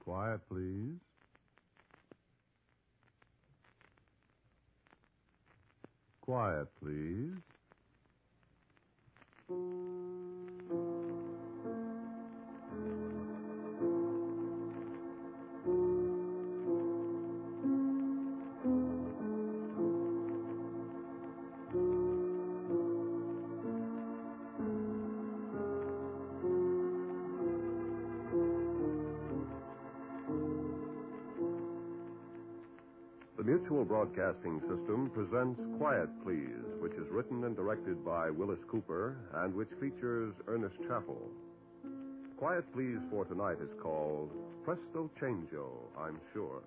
Quiet, please. Quiet, please. The Mutual Broadcasting System presents Quiet Please, which is written and directed by Willis Cooper and which features Ernest Chappell. Quiet Please for tonight is called Presto Changeo, I'm Sure.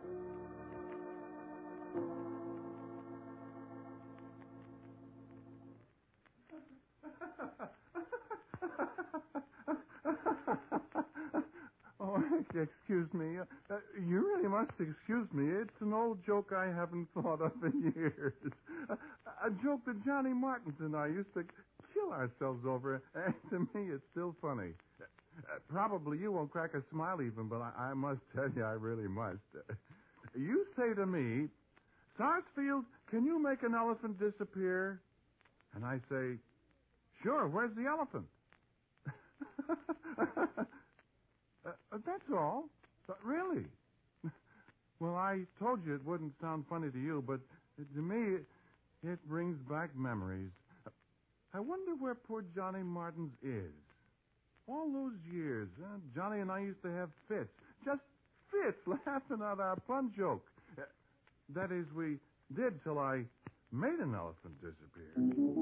Excuse me. You really must excuse me. It's an old joke I haven't thought of in years. A joke that Johnny Martins and I used to kill ourselves over, and to me it's still funny. Probably you won't crack a smile even, but I must tell you, I really must. You say to me, Sarsfield, can you make an elephant disappear? And I say, sure, where's the elephant? That's all. Really. Well, I told you it wouldn't sound funny to you, but to me, it brings back memories. I wonder where poor Johnny Martins is. All those years, Johnny and I used to have fits. Just fits, laughing at our pun joke. That is, we did till I made an elephant disappear.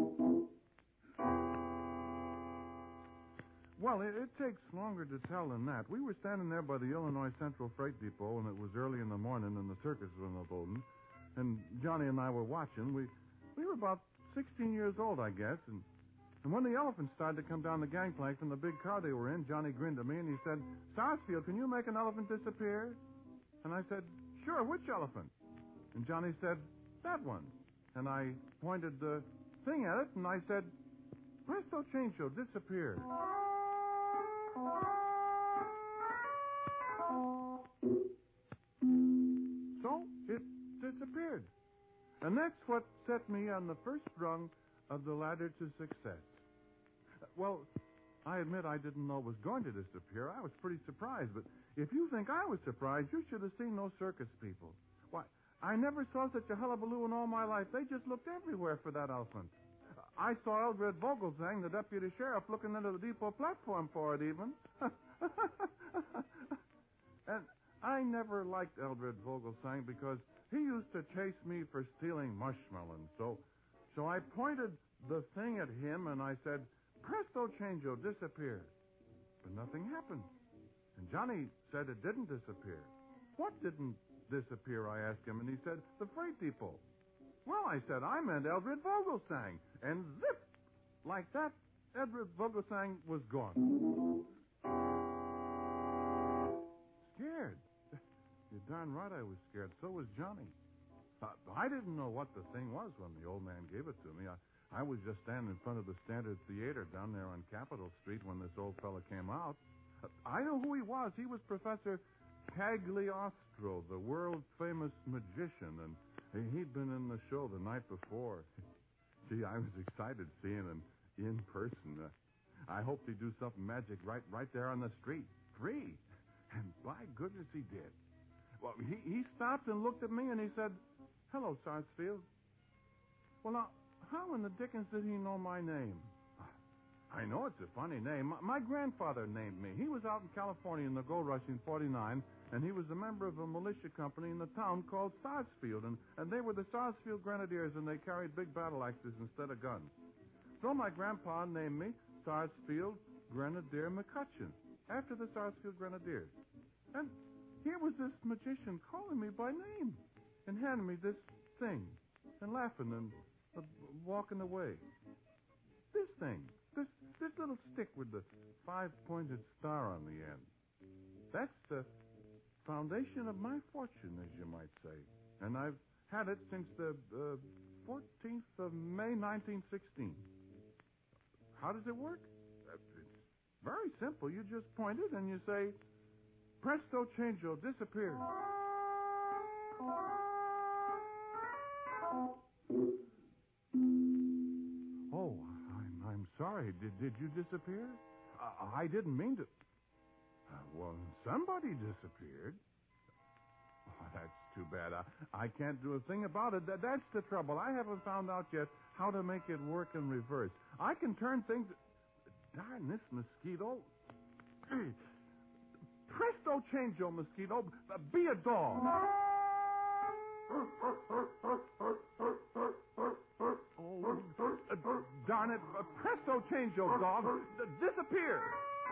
Well, it takes longer to tell than that. We were standing there by the Illinois Central Freight Depot, and it was early in the morning, and the circus was in the building. And Johnny and I were watching. We were about 16 years old, I guess. And when the elephants started to come down the gangplank from the big car they were in, Johnny grinned at me, and he said, Sarsfield, can you make an elephant disappear? And I said, sure, which elephant? And Johnny said, that one. And I pointed the thing at it, and I said, Presto Changeo, disappear. So it disappeared. And that's what set me on the first rung of the ladder to success. Well, I admit I didn't know it was going to disappear. I was pretty surprised. But if you think I was surprised, you should have seen those circus people. Why, I never saw such a hullabaloo in all my life. They just looked everywhere for that elephant. I saw Eldred Vogelsang, the deputy sheriff, looking into the depot platform for it, even. And I never liked Eldred Vogelsang because he used to chase me for stealing mushmelons. So I pointed the thing at him and I said, Presto Changeo, disappear. But nothing happened. And Johnny said it didn't disappear. What didn't disappear, I asked him, and he said, the freight depot. Well, I said, I meant Eldred Vogelsang. And zip! Like that, Eldred Vogelsang was gone. Scared. You're darn right I was scared. So was Johnny. I didn't know what the thing was when the old man gave it to me. I was just standing in front of the Standard Theater down there on Capitol Street when this old fella came out. I know who he was. He was Professor Cagliostro, the world-famous magician, and he'd been in the show the night before. Gee, I was excited seeing him in person. I hoped he'd do something magic right there on the street, free. And by goodness, he did. Well, he stopped and looked at me, and he said, hello, Sarsfield. Well, now, how in the dickens did he know my name? I know it's a funny name. My grandfather named me. He was out in California in the gold rush in 49, and he was a member of a militia company in the town called Sarsfield, and they were the Sarsfield Grenadiers, and they carried big battle axes instead of guns. So my grandpa named me Sarsfield Grenadier McCutcheon, after the Sarsfield Grenadiers. And here was this magician calling me by name and handing me this thing and laughing and walking away. This thing, this little stick with the 5-pointed star on the end. That's the foundation of my fortune, as you might say. And I've had it since the 14th of May, 1916. How does it work? It's very simple. You just point it and you say, Presto changeo, disappeared. Oh, I'm sorry. Did you disappear? I didn't mean to. Well, somebody disappeared. Oh, that's too bad. I can't do a thing about it. That's the trouble. I haven't found out yet how to make it work in reverse. I can turn things... Darn this mosquito. Presto changeo, mosquito. Be a dog. Oh, darn it. Presto changeo, dog. Disappear.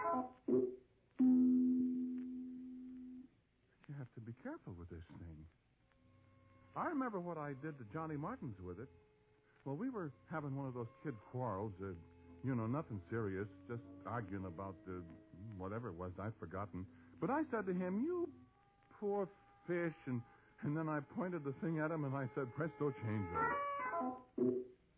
You have to be careful with this thing. I remember what I did to Johnny Martins with it. Well, we were having one of those kid quarrels. Nothing serious, just arguing about whatever it was. I've forgotten. But I said to him, "You poor fish," and then I pointed the thing at him and I said, "Presto changeo."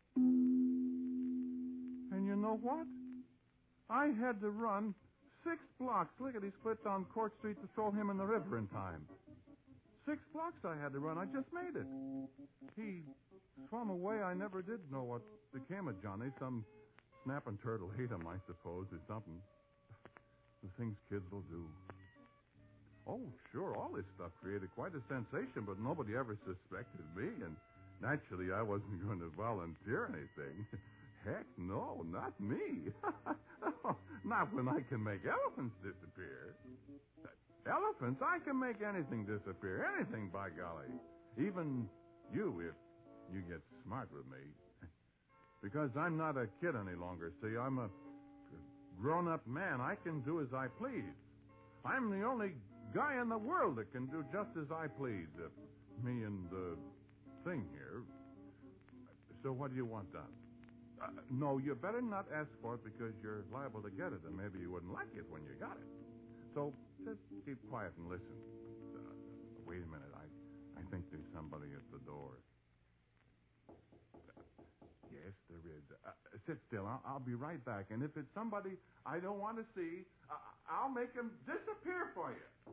And you know what? I had to run 6 blocks, lickety-split, down Court Street to throw him in the river in time. 6 blocks I had to run. I just made it. He swam away. I never did know what became of Johnny. Some snapping turtle ate him, I suppose, or something. The things kids will do. Oh, sure, all this stuff created quite a sensation, but nobody ever suspected me, and naturally I wasn't going to volunteer anything. Heck, no, not me. Not when I can make elephants disappear. Elephants? I can make anything disappear. Anything, by golly. Even you, if you get smart with me. Because I'm not a kid any longer, see. I'm a grown-up man. I can do as I please. I'm the only guy in the world that can do just as I please. Me and the thing here. So what do you want done? No, you better not ask for it because you're liable to get it, and maybe you wouldn't like it when you got it. So just keep quiet and listen. Wait a minute. I think there's somebody at the door. Yes, there is. Sit still. I'll be right back. And if it's somebody I don't want to see, I'll make him disappear for you.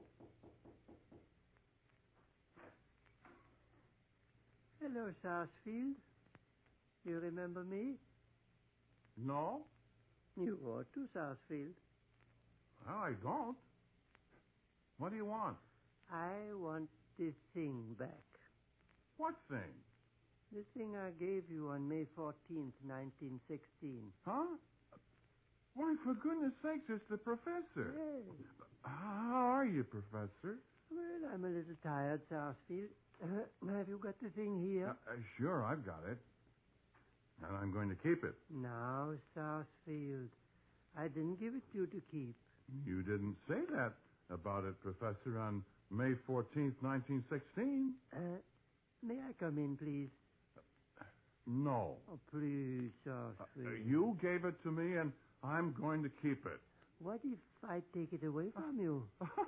Hello, Sarsfield. You remember me? No? You ought to, Sarsfield. Well, I don't. What do you want? I want this thing back. What thing? The thing I gave you on May 14th, 1916. Huh? Why, for goodness sakes, it's the professor. Yes. How are you, Professor? Well, I'm a little tired, Sarsfield. Have you got the thing here? Sure, I've got it. And I'm going to keep it. Now, Sarsfield, I didn't give it to you to keep. You didn't say that about it, Professor, on May 14th, 1916. May I come in, please? No. Oh, please, Sarsfield. You gave it to me, and I'm going to keep it. What if I take it away from you?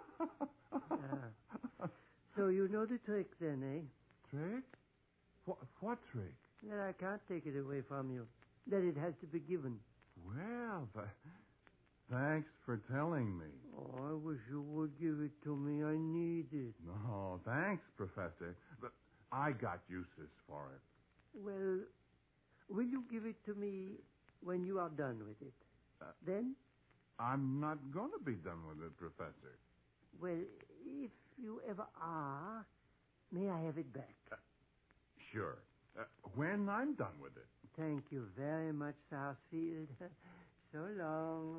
So you know the trick then, eh? Trick? What trick? That I can't take it away from you. That it has to be given. Well, thanks for telling me. Oh, I wish you would give it to me. I need it. No, thanks, Professor. But I got uses for it. Well, will you give it to me when you are done with it? Then? I'm not going to be done with it, Professor. Well, if you ever are, may I have it back? Sure. When I'm done with it. Thank you very much, Sarsfield. So long.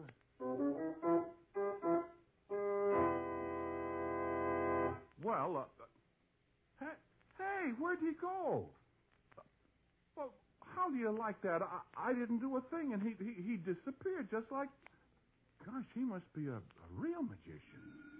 Well, hey, where'd he go? Well, how do you like that? I didn't do a thing, and he disappeared just like... Gosh, he must be a real magician.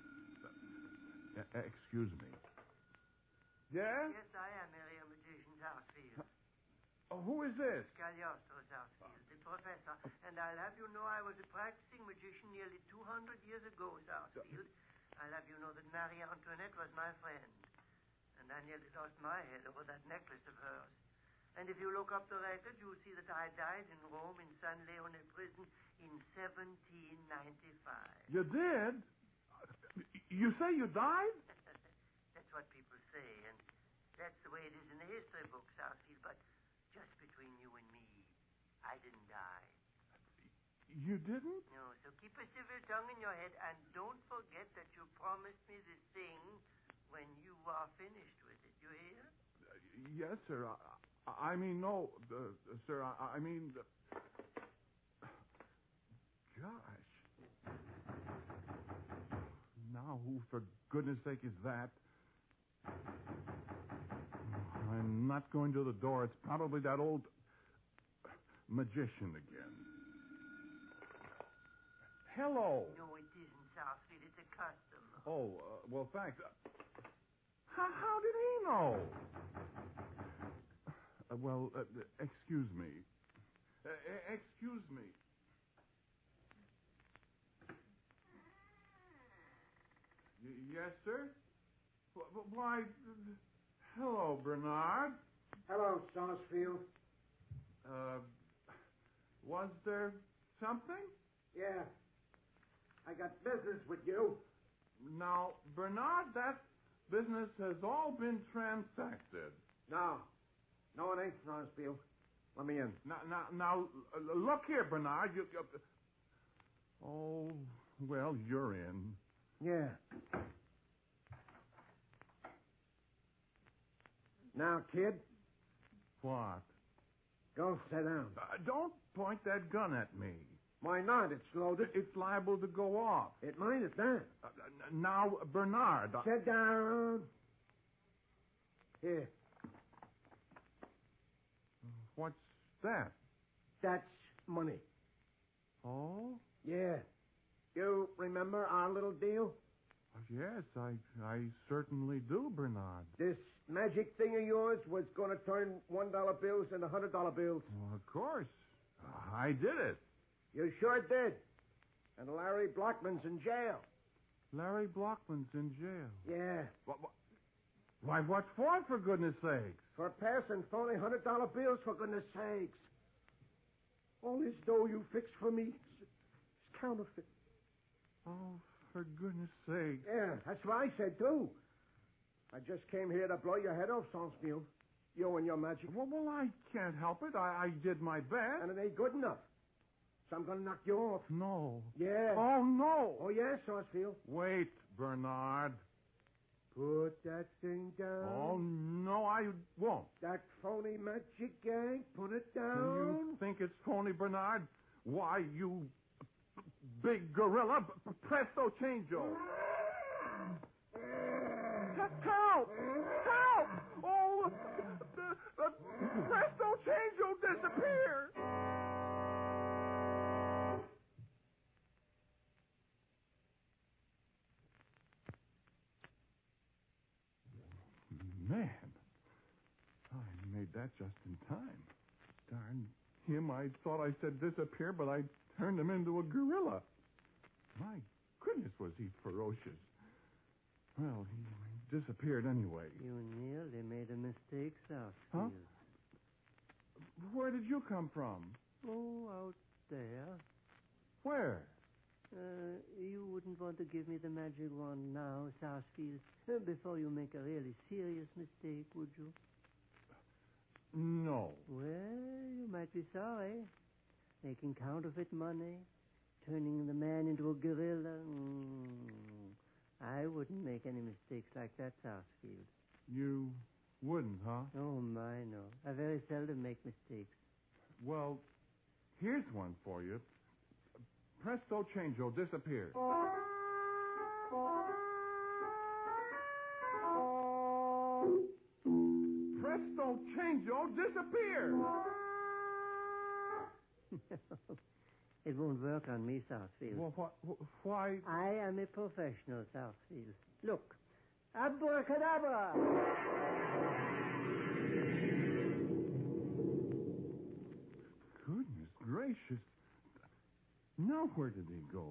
Excuse me. Yeah? Yes, I am a real magician, Sarsfield. Who is this? Cagliostro, Sarsfield, the professor. And I'll have you know I was a practicing magician nearly 200 years ago, Sarsfield. I'll have you know that Marie Antoinette was my friend. And I nearly lost my head over that necklace of hers. And if you look up the record, you'll see that I died in Rome in San Leone prison in 1795. You did? You say you died? That's what people say, and that's the way it is in the history books, Southfield. But just between you and me, I didn't die. You didn't? No, so keep a civil tongue in your head, and don't forget that you promised me this thing when you are finished with it. You hear? Yes, sir. I mean, no, sir. I mean, gosh. Now, who, for goodness sake, is that? I'm not going to the door. It's probably that old magician again. Hello. No, it isn't, Southfield. It's a customer. Oh, well, thanks. How did he know? Well, excuse me. Excuse me. Yes, sir? Why, hello, Bernard. Hello, Sarsfield. Was there something? Yeah. I got business with you. Now, Bernard, that business has all been transacted. No. No, it ain't, Sarsfield. Let me in. Now, look here, Bernard. Oh, well, you're in. Yeah. Now, kid, What? go sit down. Don't point that gun at me. Why not? It's loaded. It's liable to go off. It might at that. Now, Bernard. Sit down. Here. What's that? That's money. Oh? Yeah. You remember our little deal? Yes, I certainly do, Bernard. This magic thing of yours was going to turn $1 bills into $100 bills. Well, of course. I did it. You sure did. And Larry Blockman's in jail. Larry Blockman's in jail. Yeah. Why, what for goodness sakes? For passing phony $100 bills, for goodness sakes. All this dough you fixed for me is counterfeit. Oh, for goodness sake. Yeah, that's what I said, too. I just came here to blow your head off, Sarsfield. You and your magic. Well, I can't help it. I did my best. And it ain't good enough. So I'm going to knock you off. No. Yeah. Oh, no. Oh, yes, Sarsfield. Wait, Bernard. Put that thing down. Oh, no, I won't. That phony magic gang, put it down. You think it's phony, Bernard? Why, you big gorilla. Presto changeo. Help! Help! Oh, the presto changeo disappeared. Man, I made that just in time. Darn him, I thought I said disappear, but I turned him into a gorilla. My goodness, was he ferocious. Well, he disappeared anyway. You nearly made a mistake, Southfield. Huh? Where did you come from? Oh, out there. Where? You wouldn't want to give me the magic wand now, Southfield, before you make a really serious mistake, would you? No. Well, you might be sorry. Making counterfeit money, turning the man into a gorilla. I wouldn't make any mistakes like that, Southfield. You wouldn't, huh? Oh, my, no. I very seldom make mistakes. Well, here's one for you. Presto changeo disappeared. Presto changeo disappeared. It won't work on me, Southfield. Well, why? I am a professional, Southfield. Look. Abracadabra! Goodness gracious. Now where did he go?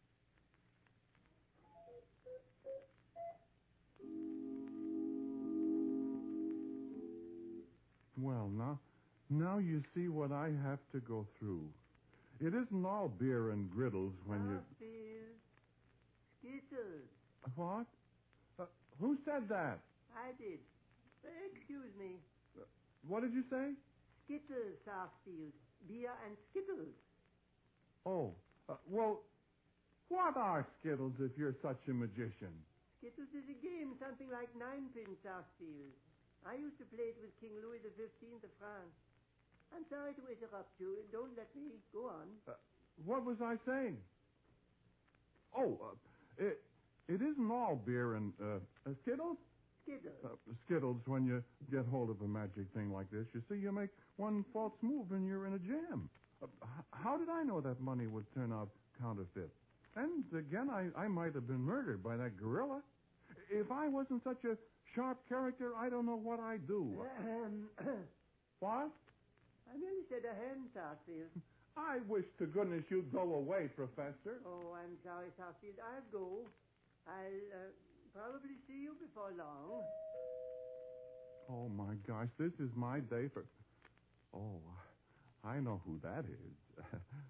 Well, now you see what I have to go through. It isn't all beer and griddles when you... Southfield. Skittles. What? Who said that? I did. Excuse me. What did you say? Skittles, Sarsfield. Beer and Skittles. Oh, well, what are Skittles if you're such a magician? Skittles is a game, something like ninepins, Sarsfield. I used to play it with King Louis XV of France. I'm sorry to interrupt you. Don't let me. Go on. What was I saying? Oh, it isn't all beer and Skittles? Skittles. Skittles, when you get hold of a magic thing like this, you see, you make one false move and you're in a jam. How did I know that money would turn out counterfeit? And again, I might have been murdered by that gorilla. If I wasn't such a sharp character, I don't know what I'd do. What? I merely said a hen, Sarsfield. I wish to goodness you'd go away, Professor. Oh, I'm sorry, Sarsfield. I'll go. I'll probably see you before long. Oh, my gosh, this is my day for... Oh, I know who that is.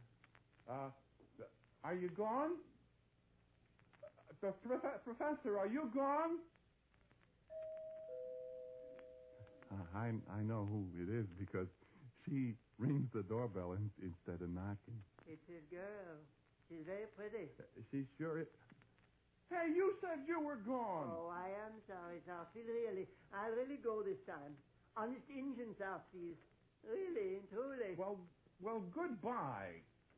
Are you gone? Professor, are you gone? I know who it is because she rings the doorbell instead of knocking. It's his girl. She's very pretty. She sure is. Hey, you said you were gone. Oh, I am sorry, Sarsfield. Really. I'll really go this time. Honest Injun, Sarsfield. Really, truly. Well, goodbye.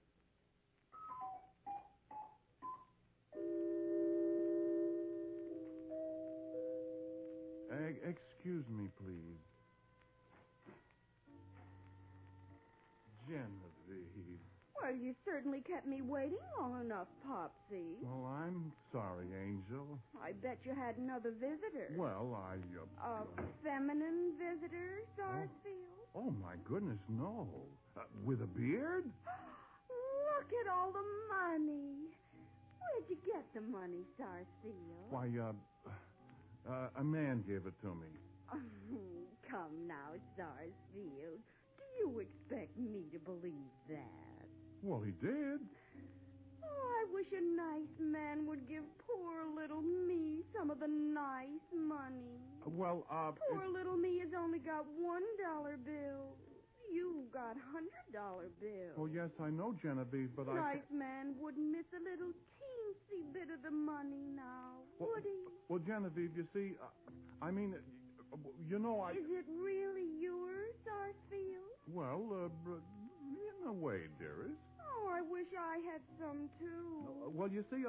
Excuse me, please. Genevieve. Well, you certainly kept me waiting long enough, Popsy. Well, I'm sorry, Angel. I bet you had another visitor. Well, A feminine visitor, Sarsfield? Oh, my goodness, no. With a beard? Look at all the money. Where'd you get the money, Sarsfield? Why, a man gave it to me. Oh, come now, Sarsfield. Do you expect me to believe that? Well, he did. Oh, I wish a nice man would give poor little me some of the nice money. Well, Poor little me has only got $1 bills. You got $100 bills. Oh, yes, I know, Genevieve, but Nice man wouldn't miss a little teensy bit of the money now, would he? Well, Genevieve, you see, I mean, you know, Is it really yours, Sarsfield? Well, in a way, dearest. Oh, I wish I had some, too. Well, you see,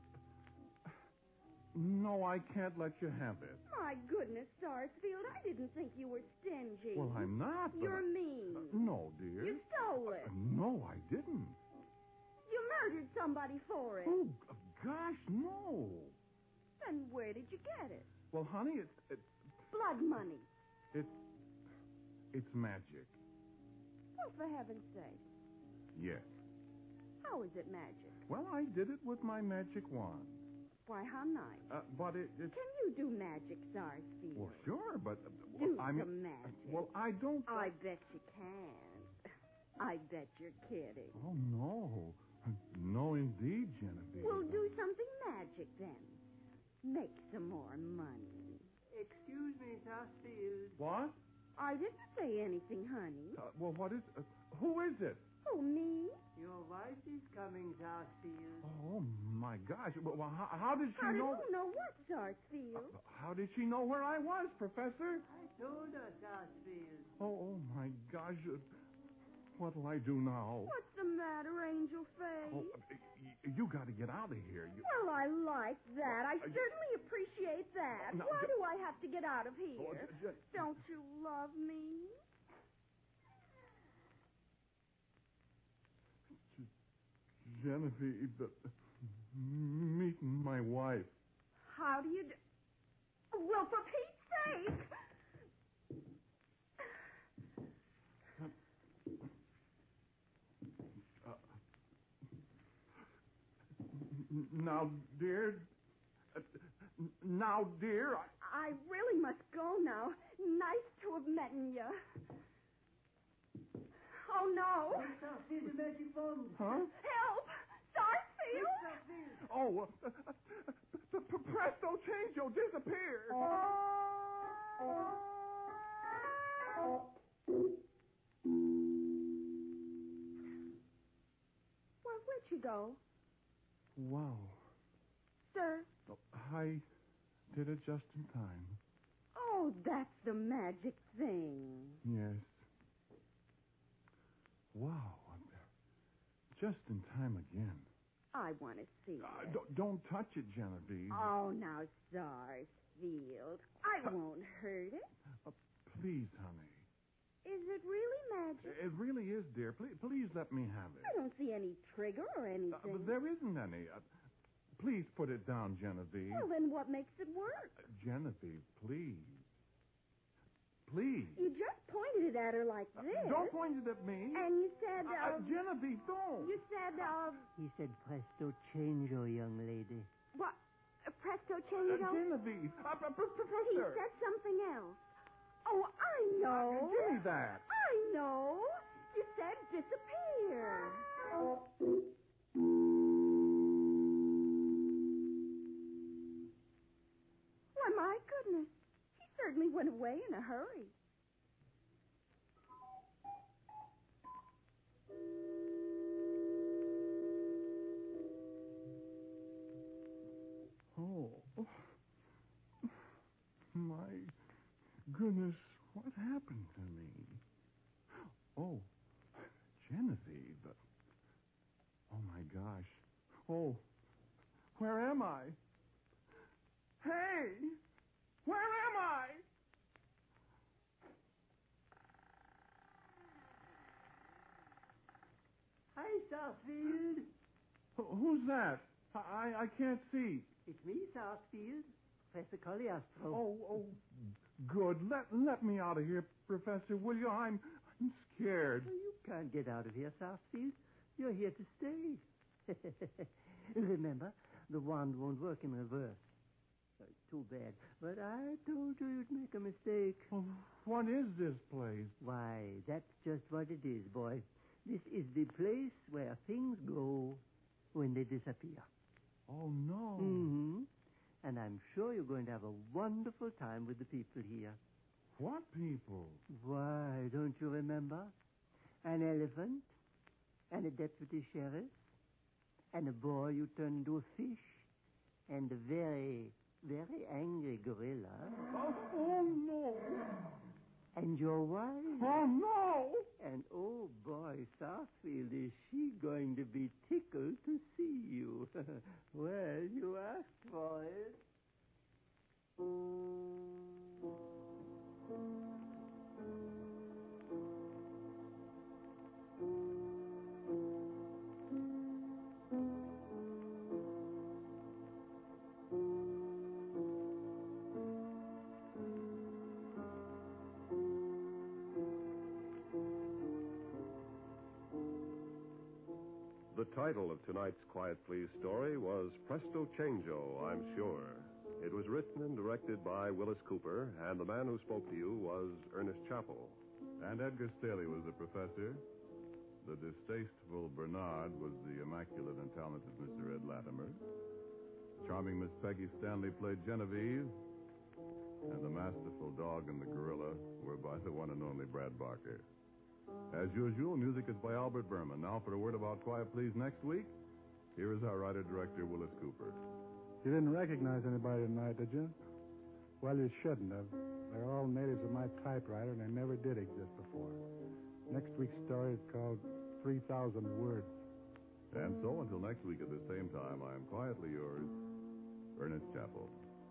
No, I can't let you have it. My goodness, Sarsfield, I didn't think you were stingy. Well, I'm not. But You're mean. No, dear. You stole it. No, I didn't. You murdered somebody for it. Oh, gosh, no. Then where did you get it? Well, honey, it's Blood money. It's magic. Oh, for heaven's sake. Yes. How is it magic? Well, I did it with my magic wand. Why, how nice. But it... Can you do magic, Sarsfield? Well, sure, but... Do I mean, some magic. Well, I don't... I bet you can. I bet you're kidding. Oh, no. No, indeed, Genevieve. Well, do something magic, then. Make some more money. Excuse me, Sarsfield. What? I didn't say anything, honey. Well, what is... who is it? Oh, me? Your wife is coming, Sarsfield. Oh, my gosh. Well, how did she How know... did you know what, Sarsfield? How did she know where I was, Professor? I told her, Sarsfield. Oh, my gosh. What'll I do now? What's the matter, Angel Face? Oh, you got to get out of here. Well, I like that. I certainly appreciate that. No, Why do I have to get out of here? Oh, Don't you love me? Genevieve, meet my wife. How do you do? Well, for Pete's sake! Now, dear. Now, dear. I really must go now. Nice to have met you. Oh, no. Sarsfield, the magic wand. Huh? Help! Sarsfield! Sarsfield. Oh, Presto Changeo disappeared. Well, where'd she go? Wow. Sir? Oh, I did it just in time. Oh, that's the magic thing. Yes. Wow. Just in time again. I want to see it. Don't touch it, Genevieve. Oh, now, Sarsfield. I won't hurt it. Please, honey. Is it really magic? It really is, dear. Please let me have it. I don't see any trigger or anything. But there isn't any. Please put it down, Genevieve. Well, then what makes it work? Genevieve, please. Please. You just pointed it at her like this. Don't point it at me. And you said, Genevieve, don't. You said, He said, presto changeo, young lady. What? Presto Changeo? Genevieve. Professor. He said something else. Oh, I know. Give me that. I know. You said disappear. Why, my goodness. He certainly went away in a hurry. Oh. My goodness, what happened to me? Oh, Genevieve. Oh, my gosh. Oh, where am I? Hey! Where am I? Hi, Sarsfield. Who's that? I can't see. It's me, Sarsfield. Professor Cogliastro. Oh, good. Let me out of here, Professor, will you? I'm scared. Well, you can't get out of here, Sarsfield. You're here to stay. Remember, the wand won't work in reverse. Too bad. But I told you you'd make a mistake. Well, what is this place? Why, that's just what it is, boy. This is the place where things go when they disappear. Oh, no. Mm-hmm. And I'm sure you're going to have a wonderful time with the people here. What people? Why, don't you remember? An elephant, and a deputy sheriff, and a boy you turned into a fish, and a very, very angry gorilla. Oh, no. And your wife. Oh, no. And, oh, boy, Sarsfield, is she going to be tickled to see you? Well, you asked for it. The title of tonight's Quiet Please story was Presto Changeo, I'm sure. It was written and directed by Willis Cooper, and the man who spoke to you was Ernest Chappell. And Edgar Staley was the professor. The distasteful Bernard was the immaculate and talented Mr. Ed Latimer. Charming Miss Peggy Stanley played Genevieve. And the masterful dog and the gorilla were by the one and only Brad Barker. As usual, music is by Albert Berman. Now for a word about Quiet Please next week, here is our writer-director, Willis Cooper. You didn't recognize anybody tonight, did you? Well, you shouldn't have. They're all natives of my typewriter, and they never did exist before. Next week's story is called 3,000 Words. And so, until next week at the same time, I am quietly yours, Ernest Chappell.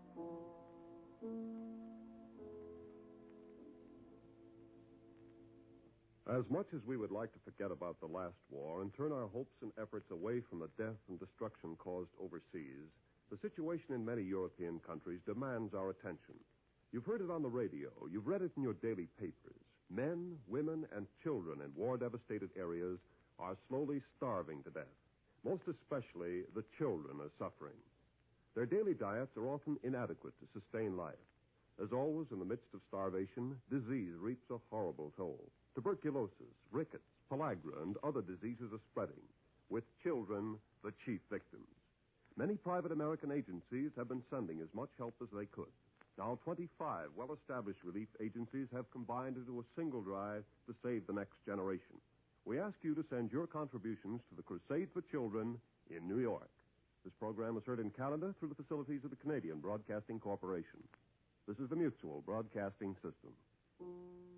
As much as we would like to forget about the last war and turn our hopes and efforts away from the death and destruction caused overseas, the situation in many European countries demands our attention. You've heard it on the radio. You've read it in your daily papers. Men, women, and children in war-devastated areas are slowly starving to death. Most especially, the children are suffering. Their daily diets are often inadequate to sustain life. As always, in the midst of starvation, disease reaps a horrible toll. Tuberculosis, rickets, pellagra, and other diseases are spreading, with children the chief victims. Many private American agencies have been sending as much help as they could. Now, 25 well-established relief agencies have combined into a single drive to save the next generation. We ask you to send your contributions to the Crusade for Children in New York. This program is heard in Canada through the facilities of the Canadian Broadcasting Corporation. This is the Mutual Broadcasting System.